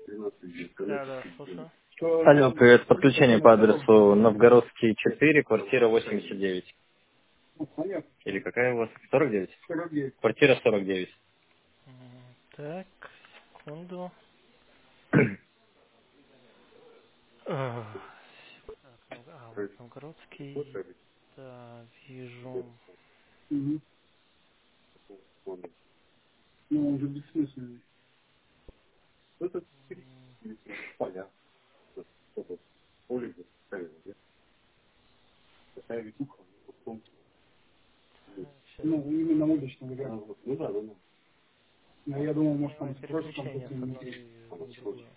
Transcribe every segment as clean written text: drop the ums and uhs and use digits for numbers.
Да, да, слушаю. Алло, привет. Подключение по адресу Новгородский 4, квартира 89. Или какая у вас? 49? Квартира 49. Так, секунду. Так, вот Новгородский. Да, вижу. Сейчас принимаю переключение с одной на другую.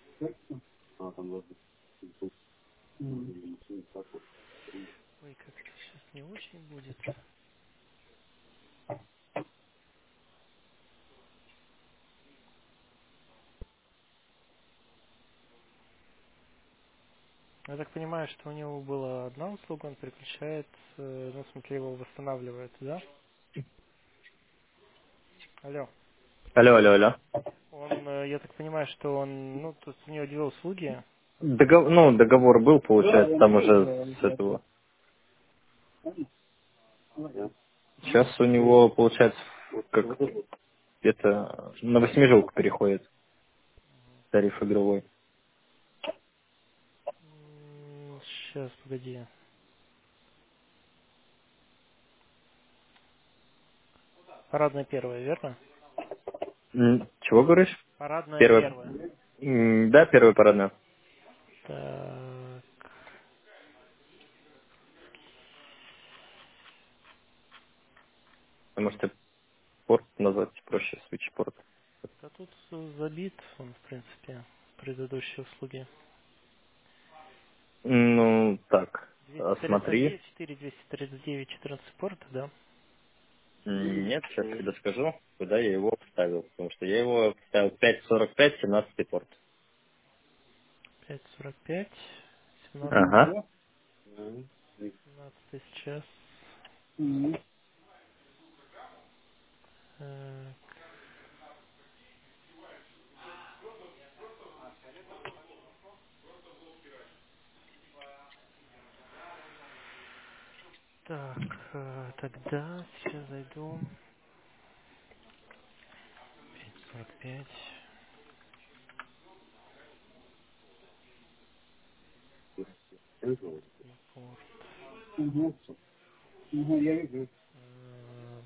Ой, как-то сейчас не очень будет. Я так понимаю, что у него была одна услуга, он переключает, ну, в смысле, его восстанавливает, да? Алло. Алло, алло, алло. Он, я так понимаю, что он, ну, тут у него две услуги. Ну, договор был, получается, там уже с этого. Сейчас у него, получается, как где-то на восьмижилку переходит тариф игровой. Сейчас, погоди. Парадная первая, верно? Чего говоришь? Парадная Первый. первая. Да, первый парадный. Так, Можете порт назвать проще, свитчпорт. да тут забит он, в принципе, предыдущие услуги. Ну, так, смотри. 239, 4, 239, 14 порт, да? Нет, сейчас тебе скажу, куда я его вставил. Потому что я его вставил 5.45, 17 порт. 545, 17, Ага. 17 сейчас. Э, Так, тогда сейчас зайду. 545, порт. Э,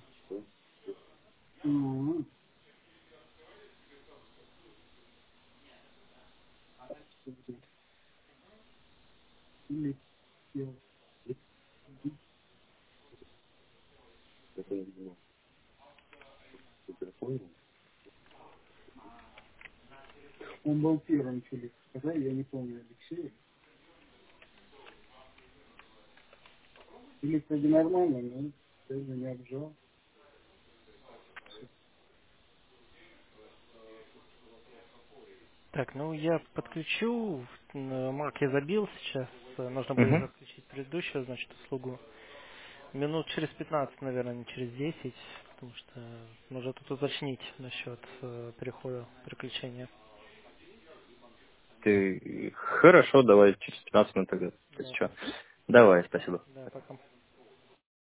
Так, ну я подключу. Марк я забил сейчас. Нужно будет Угу. отключить предыдущую, значит, услугу. Минут через 15, наверное, не через 10, потому что нужно тут уточнить насчет перехода, переключения. Ты хорошо, давай через 15 минут тогда. То есть Да, что? Давай, спасибо. да, пока.